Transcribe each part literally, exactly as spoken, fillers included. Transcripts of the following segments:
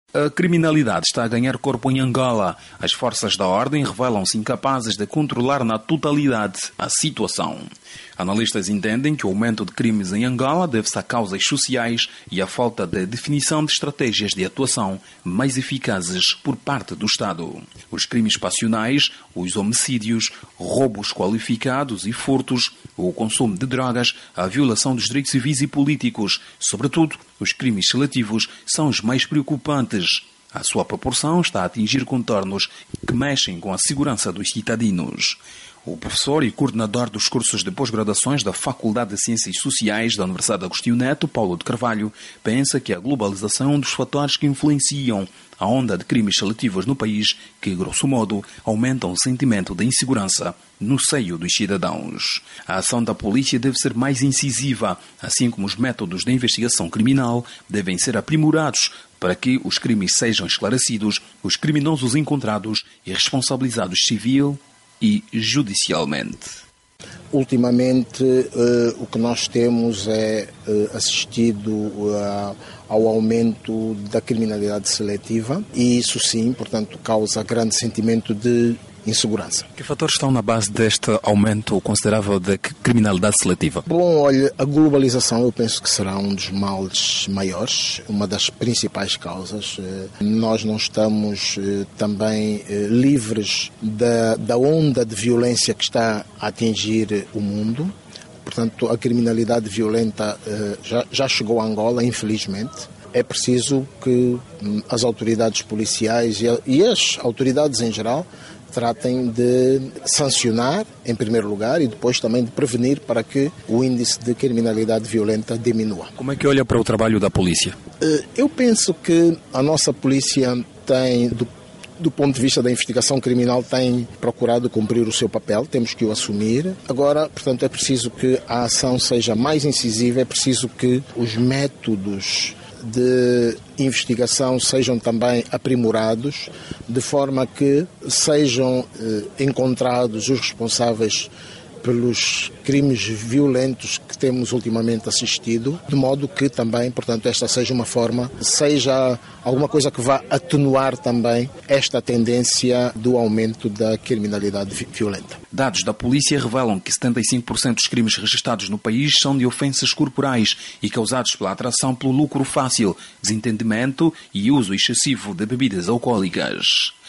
A criminalidade está a ganhar corpo em Angola. As forças da ordem revelam-se incapazes de controlar na totalidade a situação. Analistas entendem que o aumento de crimes em Angola deve-se a causas sociais e à falta de definição de estratégias de atuação mais eficazes por parte do Estado. Os crimes passionais, os homicídios, roubos qualificados e furtos, o consumo de drogas, a violação dos direitos civis e políticos, sobretudo os crimes seletivos, são os mais preocupantes. A sua proporção está a atingir contornos que mexem com a segurança dos cidadãos. O professor e coordenador dos cursos de pós-graduações da Faculdade de Ciências Sociais da Universidade Agostinho Neto, Paulo de Carvalho, pensa que a globalização é um dos fatores que influenciam a onda de crimes seletivos no país, que, grosso modo, aumentam o sentimento de insegurança no seio dos cidadãos. A ação da polícia deve ser mais incisiva, assim como os métodos de investigação criminal devem ser aprimorados para que os crimes sejam esclarecidos, os criminosos encontrados e responsabilizados civil e judicialmente. Ultimamente, uh, o que nós temos é uh, assistido uh, ao aumento da criminalidade seletiva e isso sim, portanto, causa grande sentimento de insegurança. Que fatores estão na base deste aumento considerável de criminalidade seletiva? Bom, olha, a globalização eu penso que será um dos males maiores, uma das principais causas. Nós não estamos também livres da, da onda de violência que está a atingir o mundo. Portanto, a criminalidade violenta já, já chegou a Angola, infelizmente. É preciso que as autoridades policiais e as autoridades em geral tratem de sancionar, em primeiro lugar, e depois também de prevenir para que o índice de criminalidade violenta diminua. Como é que olha para o trabalho da polícia? Eu penso que a nossa polícia tem, do, do ponto de vista da investigação criminal, tem procurado cumprir o seu papel, temos que o assumir. Agora, portanto, é preciso que a ação seja mais incisiva, é preciso que os métodos de investigação sejam também aprimorados, de forma que sejam eh, encontrados os responsáveis pelos crimes violentos que temos ultimamente assistido, de modo que também, portanto, esta seja uma forma, seja alguma coisa que vá atenuar também esta tendência do aumento da criminalidade violenta. Dados da polícia revelam que setenta e cinco por cento dos crimes registrados no país são de ofensas corporais e causados pela atração pelo lucro fácil, desentendimento e uso excessivo de bebidas alcoólicas.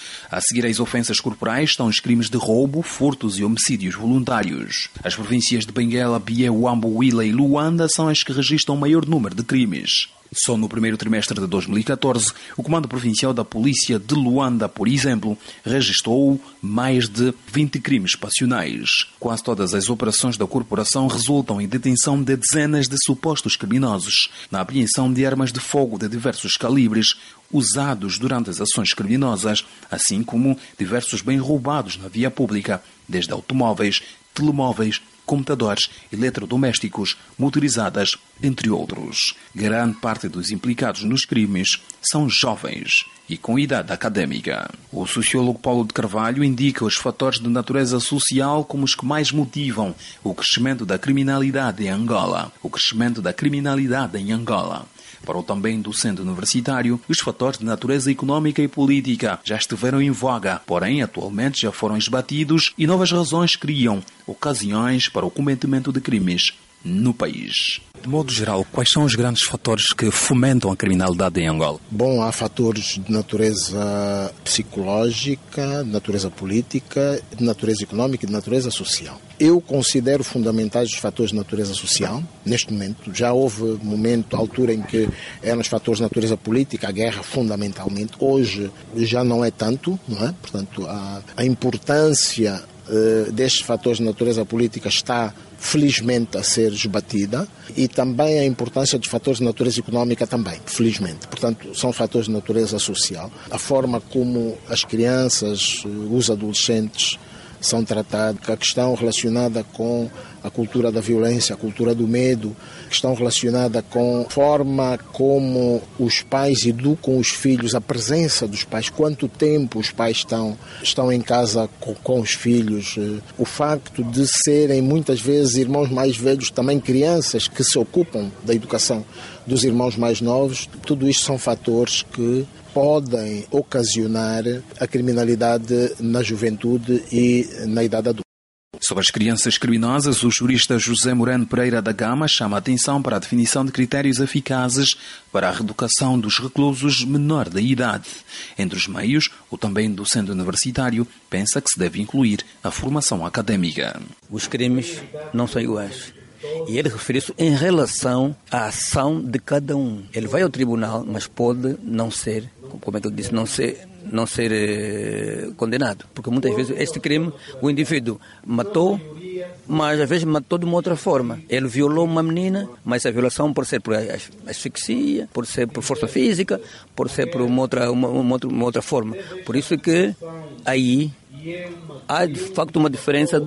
A seguir às ofensas corporais estão os crimes de roubo, furtos e homicídios voluntários. As províncias de Benguela, Bié, Huambo, Huila e Luanda são as que registram o maior número de crimes. Só no primeiro trimestre de dois mil e catorze, o Comando Provincial da Polícia de Luanda, por exemplo, registrou mais de vinte crimes passionais. Quase todas as operações da corporação resultam em detenção de dezenas de supostos criminosos, na apreensão de armas de fogo de diversos calibres usados durante as ações criminosas, assim como diversos bens roubados na via pública, desde automóveis, telemóveis, computadores, eletrodomésticos, motorizadas, entre outros. Grande parte dos implicados nos crimes são jovens e com idade académica. O sociólogo Paulo de Carvalho indica os fatores de natureza social como os que mais motivam o crescimento da criminalidade em Angola. O crescimento da criminalidade em Angola. Para o também docente universitário, os fatores de natureza económica e política já estiveram em voga, porém atualmente já foram esbatidos e novas razões criam ocasiões para o cometimento de crimes no país. De modo geral, quais são os grandes fatores que fomentam a criminalidade em Angola? Bom, há fatores de natureza psicológica, de natureza política, de natureza económica e de natureza social. Eu considero fundamentais os fatores de natureza social, neste momento. Já houve momento, altura em que eram os fatores de natureza política, a guerra fundamentalmente. Hoje já não é tanto, não é? Portanto, a, a importância uh, destes fatores de natureza política está felizmente a ser esbatida, e também a importância dos fatores de natureza económica também, felizmente. Portanto, são fatores de natureza social. A forma como as crianças, os adolescentes são tratados, a questão relacionada com a cultura da violência, a cultura do medo, a questão relacionada com a forma como os pais educam os filhos, a presença dos pais, quanto tempo os pais estão, estão em casa com, com os filhos, o facto de serem muitas vezes irmãos mais velhos, também crianças que se ocupam da educação dos irmãos mais novos. Tudo isto são fatores que podem ocasionar a criminalidade na juventude e na idade adulta. Sobre as crianças criminosas, o jurista José Moreno Pereira da Gama chama a atenção para a definição de critérios eficazes para a reeducação dos reclusos menor da idade. Entre os meios, o também docente universitário pensa que se deve incluir a formação académica. Os crimes não são iguais. E ele refere-se em relação à ação de cada um. Ele vai ao tribunal, mas pode não ser, como é que eu disse, não ser, não ser eh, condenado. Porque muitas vezes este crime, o indivíduo matou, mas às vezes matou de uma outra forma. Ele violou uma menina, mas a violação pode ser por asfixia, pode ser por força física, pode ser por uma outra, uma, uma outra, uma outra forma. Por isso que aí há de facto uma diferença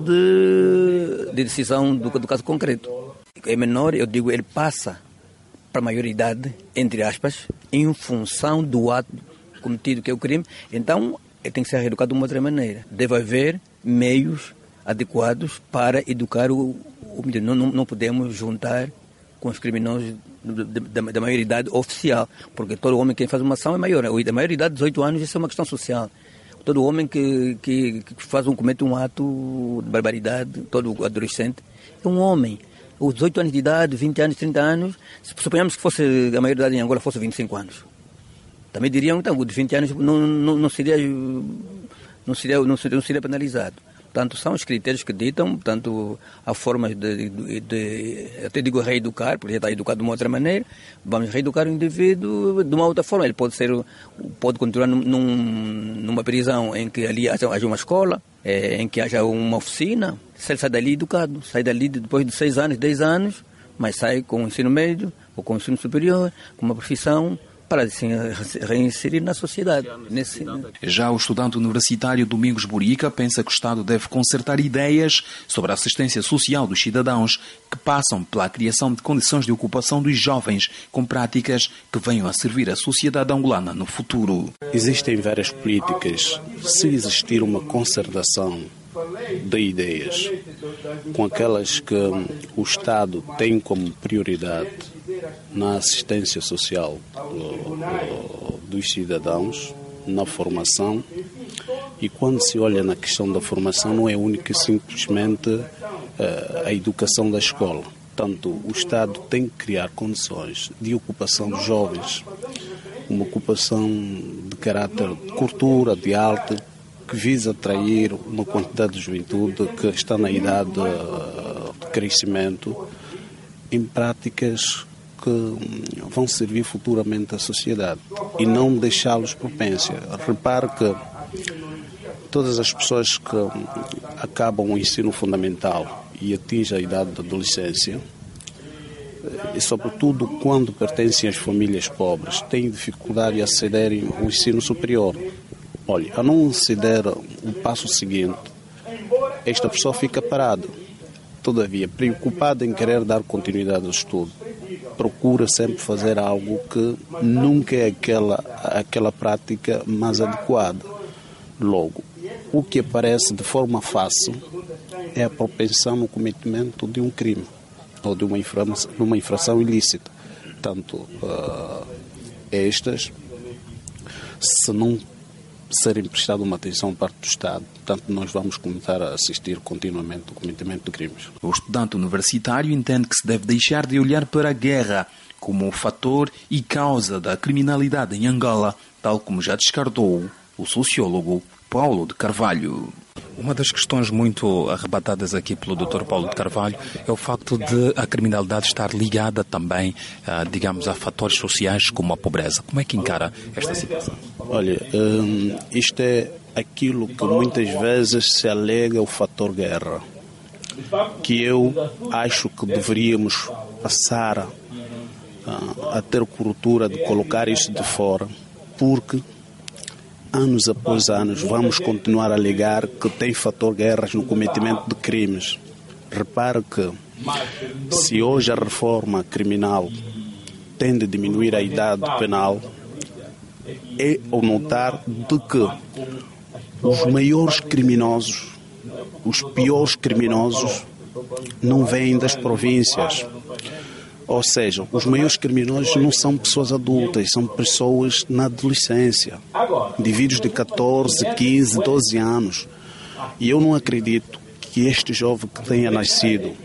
de, de decisão do, do caso concreto. É menor, eu digo, ele passa para a maioridade, entre aspas, em função do ato cometido, que é o crime. Então, ele tem que ser reeducado de uma outra maneira. Deve haver meios adequados para educar o, o menino. Não, não podemos juntar com os criminosos da, da maioridade oficial, porque todo homem que faz uma ação é maior. A maioridade de dezoito anos, isso é uma questão social. Todo homem que, que, que faz um, comete um ato de barbaridade, todo adolescente, é um homem. Os dezoito anos de idade, vinte anos, trinta anos, se suponhamos que fosse, a maioridade em Angola fosse vinte e cinco anos. Também diriam, então, o de vinte anos não, não, não, seria, não, seria, não, seria, não seria penalizado. Portanto, são os critérios que ditam, portanto, há formas de, de, de, até digo reeducar, porque já está educado de uma outra maneira, vamos reeducar o indivíduo de uma outra forma. Ele pode ser, pode continuar num, numa prisão em que ali haja, haja uma escola, é, em que haja uma oficina, se ele sai dali educado, sai dali depois de seis anos, dez anos, mas sai com o ensino médio ou com o ensino superior, com uma profissão, para se reinserir na sociedade. Nesse... Já o estudante universitário Domingos Burica pensa que o Estado deve concertar ideias sobre a assistência social dos cidadãos que passam pela criação de condições de ocupação dos jovens com práticas que venham a servir a sociedade angolana no futuro. Existem várias políticas. Se existir uma concertação de ideias com aquelas que o Estado tem como prioridade na assistência social dos cidadãos, na formação, e quando se olha na questão da formação não é única e simplesmente a educação da escola. Portanto, o Estado tem que criar condições de ocupação dos jovens, uma ocupação de caráter de cultura, de arte, que visa atrair uma quantidade de juventude que está na idade de crescimento em práticas que vão servir futuramente à sociedade e não deixá-los propensas. Repare que todas as pessoas que acabam o ensino fundamental e atingem a idade da adolescência, e sobretudo quando pertencem às famílias pobres, têm dificuldade em acederem ao ensino superior. Olha, a não ceder o passo seguinte, esta pessoa fica parada. Todavia, preocupada em querer dar continuidade ao estudo, procura sempre fazer algo que nunca é aquela, aquela prática mais adequada. Logo, o que aparece de forma fácil é a propensão no cometimento de um crime ou de uma infração, uma infração ilícita. Tanto uh, estas, se não serem prestado uma atenção parte do Estado, portanto nós vamos começar a assistir continuamente ao cometimento de crimes. O estudante universitário entende que se deve deixar de olhar para a guerra como um fator e causa da criminalidade em Angola, tal como já descartou o sociólogo Paulo de Carvalho. Uma das questões muito arrebatadas aqui pelo doutor Paulo de Carvalho é o facto de a criminalidade estar ligada também, digamos, a fatores sociais como a pobreza. Como é que encara esta situação? Olha, hum, isto é aquilo que muitas vezes se alega o fator guerra, que eu acho que deveríamos passar a, a ter cultura de colocar isso de fora, porque anos após anos vamos continuar a alegar que tem fator guerras no cometimento de crimes. Repare que se hoje a reforma criminal tende a diminuir a idade penal, é ao notar de que os maiores criminosos, os piores criminosos, não vêm das províncias. Ou seja, os maiores criminosos não são pessoas adultas, são pessoas na adolescência, indivíduos de catorze, quinze, doze anos. E eu não acredito que este jovem que tenha nascido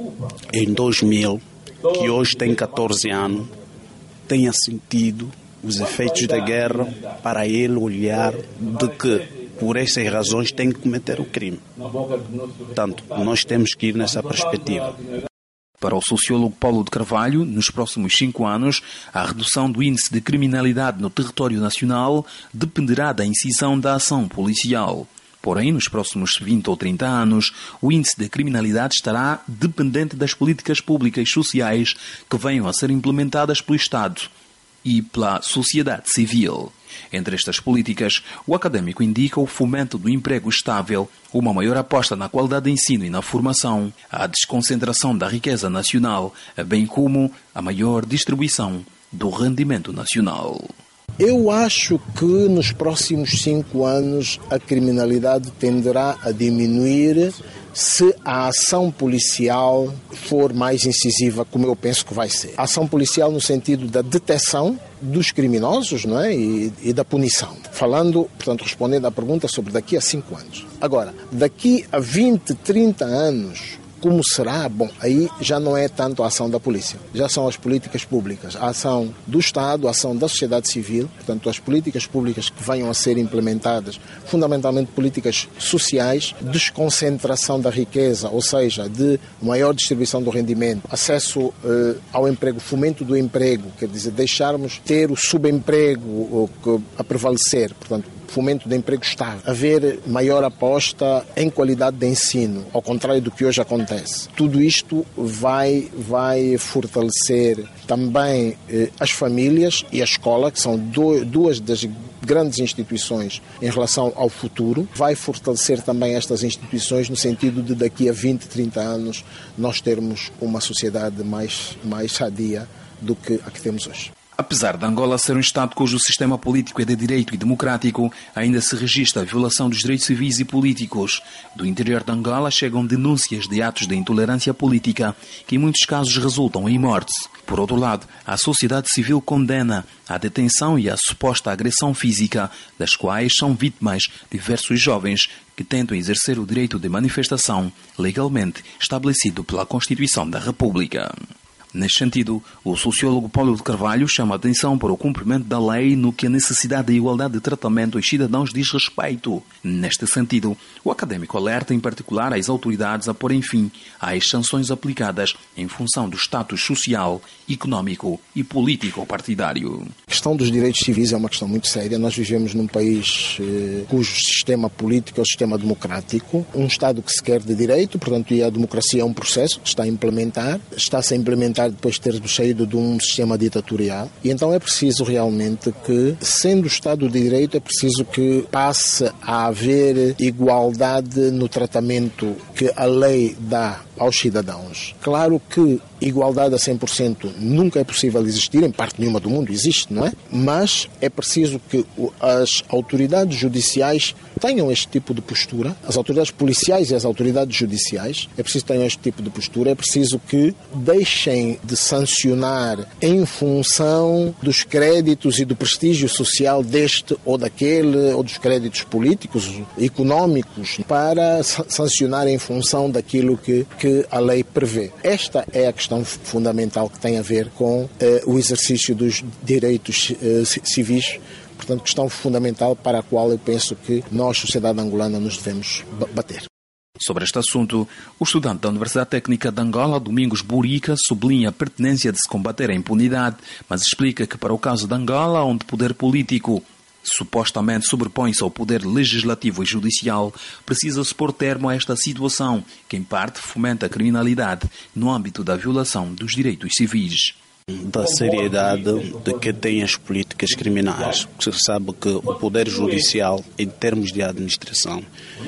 em dois mil, que hoje tem catorze anos, tenha sentido os efeitos da guerra para ele olhar de que, por essas razões, tem que cometer o crime. Portanto, nós temos que ir nessa perspectiva. Para o sociólogo Paulo de Carvalho, nos próximos cinco anos, a redução do índice de criminalidade no território nacional dependerá da incisão da ação policial. Porém, nos próximos vinte ou trinta anos, o índice de criminalidade estará dependente das políticas públicas sociais que venham a ser implementadas pelo Estado e pela sociedade civil. Entre estas políticas, o académico indica o fomento do emprego estável, uma maior aposta na qualidade de ensino e na formação, a desconcentração da riqueza nacional, bem como a maior distribuição do rendimento nacional. Eu acho que nos próximos cinco anos a criminalidade tenderá a diminuir se a ação policial for mais incisiva, como eu penso que vai ser. A ação policial no sentido da detecção dos criminosos, não é? e, e da punição. Falando, portanto, respondendo à pergunta sobre daqui a cinco anos. Agora, daqui a vinte, trinta anos, como será? Bom, aí já não é tanto a ação da polícia, já são as políticas públicas, a ação do Estado, a ação da sociedade civil, portanto as políticas públicas que venham a ser implementadas, fundamentalmente políticas sociais, desconcentração da riqueza, ou seja, de maior distribuição do rendimento, acesso eh, ao emprego, fomento do emprego, quer dizer, deixarmos ter o subemprego a prevalecer, portanto, fomento de emprego estável, haver maior aposta em qualidade de ensino, ao contrário do que hoje acontece. Tudo isto vai, vai fortalecer também eh, as famílias e a escola, que são do, duas das grandes instituições em relação ao futuro. Vai fortalecer também estas instituições no sentido de daqui a vinte, trinta anos nós termos uma sociedade mais, mais sadia do que a que temos hoje. Apesar de Angola ser um Estado cujo sistema político é de direito e democrático, ainda se registra a violação dos direitos civis e políticos. Do interior de Angola chegam denúncias de atos de intolerância política, que em muitos casos resultam em mortes. Por outro lado, a sociedade civil condena a detenção e a suposta agressão física, das quais são vítimas diversos jovens que tentam exercer o direito de manifestação legalmente estabelecido pela Constituição da República. Neste sentido, o sociólogo Paulo de Carvalho chama a atenção para o cumprimento da lei no que a necessidade de igualdade de tratamento aos cidadãos diz respeito. Neste sentido, o académico alerta em particular as autoridades a porem fim às sanções aplicadas em função do status social, económico e político partidário. A questão dos direitos civis é uma questão muito séria. Nós vivemos num país eh, cujo sistema político é o sistema democrático, um Estado que se quer de direito, portanto, e a democracia é um processo que está a implementar, está-se a implementar depois de termos saído de um sistema ditatorial, e então é preciso realmente que, sendo o Estado de Direito, é preciso que passe a haver igualdade no tratamento que a lei dá aos cidadãos. Claro que igualdade a cem por cento nunca é possível existir, em parte nenhuma do mundo existe, não é? Mas é preciso que as autoridades judiciais tenham este tipo de postura, as autoridades policiais e as autoridades judiciais, é preciso que tenham este tipo de postura, é preciso que deixem de sancionar em função dos créditos e do prestígio social deste ou daquele, ou dos créditos políticos, económicos, para sancionar em função daquilo que, que a lei prevê. Esta é a questão fundamental que tem a ver com eh, o exercício dos direitos eh, civis, portanto, questão fundamental para a qual eu penso que nós, sociedade angolana, nos devemos bater. Sobre este assunto, o estudante da Universidade Técnica de Angola, Domingos Burica, sublinha a pertinência de se combater a impunidade, mas explica que para o caso de Angola, onde o poder político supostamente sobrepõe-se ao poder legislativo e judicial, precisa-se pôr termo a esta situação, que em parte fomenta a criminalidade no âmbito da violação dos direitos civis. Da seriedade de que tem as políticas criminais. Se sabe que o poder judicial, em termos de administração,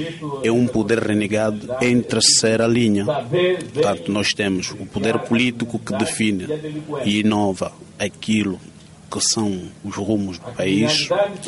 é um poder renegado em terceira linha. Portanto, nós temos o poder político que define e inova aquilo que são os rumos do país,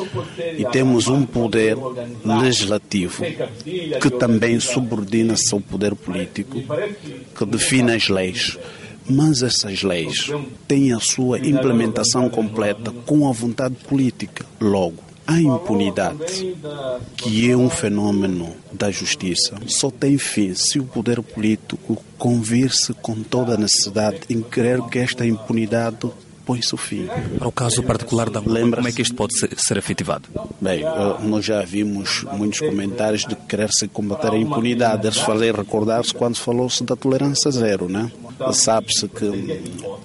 e temos um poder legislativo que também subordina-se ao poder político, que define as leis. Mas essas leis têm a sua implementação completa com a vontade política. Logo, a impunidade, que é um fenômeno da justiça, só tem fim se o poder político convir-se com toda a necessidade em querer que esta impunidade põe-se o fim. Para o caso particular da Angola, como é que isto pode ser, ser efetivado? Bem, nós já vimos muitos comentários de querer-se combater a impunidade. Eles falei, recordar-se quando falou-se da tolerância zero, né? Sabe-se que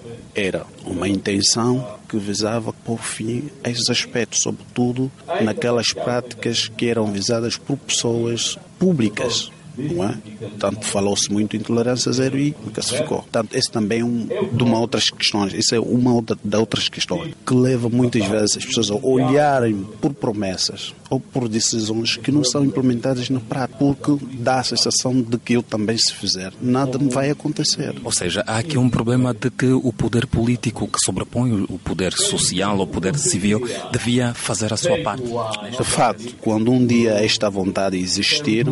era uma intenção que visava pôr fim a esses aspectos, sobretudo naquelas práticas que eram visadas por pessoas públicas. Não é? Portanto, falou-se muito em tolerância zero e nunca se ficou. Portanto, esse também é um, de uma outras questões. Isso é uma outra, de outras questões que leva muitas vezes as pessoas a olharem por promessas ou por decisões que não são implementadas na prática, porque dá a sensação de que eu também, se fizer, nada me vai acontecer. Ou seja, há aqui um problema de que o poder político que sobrepõe o poder social ou o poder civil devia fazer a sua parte. De fato, quando um dia esta vontade existir,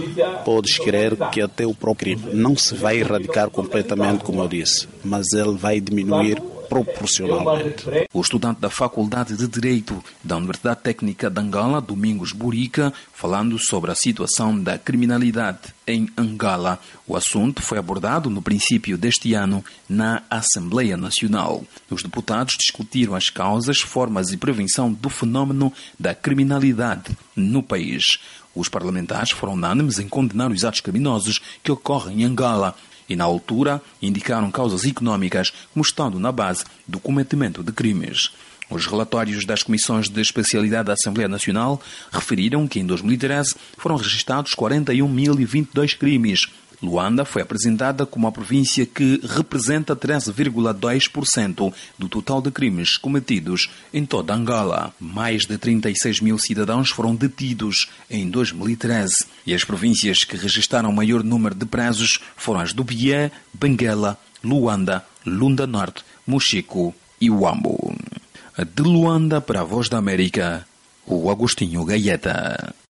podes crer que até o próprio crime não se vai erradicar completamente, como eu disse, mas ele vai diminuir proporcionalmente. O estudante da Faculdade de Direito da Universidade Técnica de Angola, Domingos Burica, falando sobre a situação da criminalidade em Angola. O assunto foi abordado no princípio deste ano na Assembleia Nacional. Os deputados discutiram as causas, formas e prevenção do fenómeno da criminalidade no país. Os parlamentares foram unânimes em condenar os atos criminosos que ocorrem em Angola e, na altura, indicaram causas económicas como estando na base do cometimento de crimes. Os relatórios das comissões de especialidade da Assembleia Nacional referiram que em dois mil e treze foram registrados quarenta e um mil e vinte e dois crimes. Luanda foi apresentada como a província que representa treze vírgula dois por cento do total de crimes cometidos em toda Angola. Mais de trinta e seis mil cidadãos foram detidos em dois mil e treze e as províncias que registraram o maior número de presos foram as do Bié, Benguela, Luanda, Lunda Norte, Mochico e Huambo. De Luanda para a Voz da América, o Agostinho Gaeta.